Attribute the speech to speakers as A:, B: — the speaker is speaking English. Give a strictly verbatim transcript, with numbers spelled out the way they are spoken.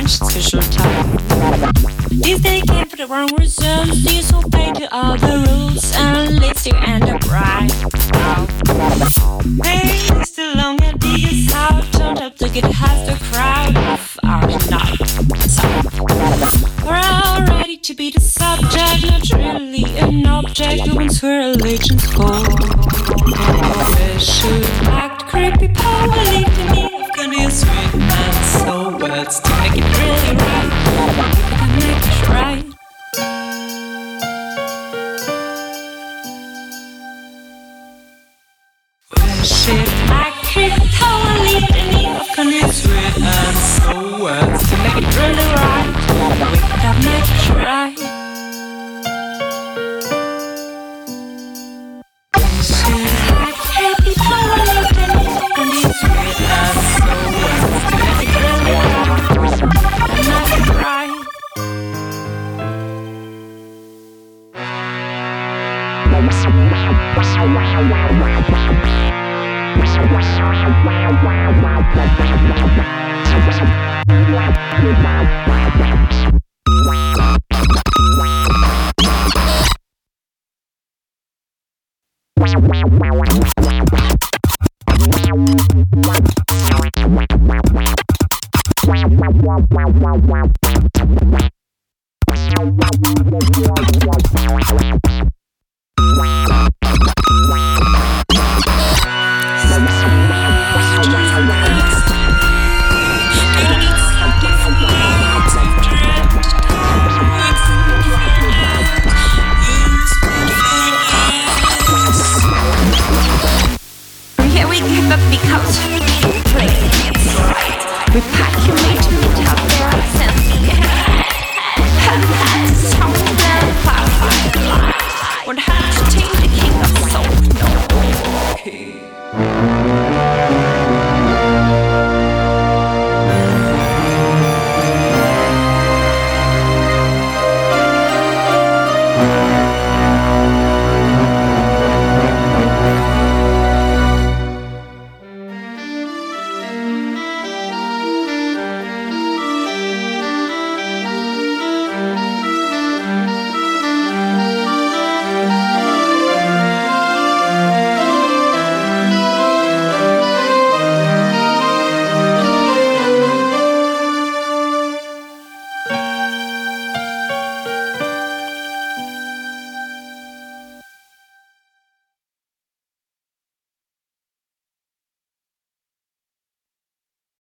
A: managed special time. These they came for the wrong reasons, disobey to all the rules, and leads to enterprise. Hey, Mister Long and Digger's out, turned up to get past the crowd of our night. So, we're all ready to be the subject, not really an object, who wants her allegiance for. We should act creepy, power lead to me, Afghani sweet and so words to make it really right. And make it right. We should act creepy, power lead to me, Afghani sweet and so words to make it really right. We can make it right. We should act creepy, power lead to me, Afghani sweet and so words to make it really right. And make it right.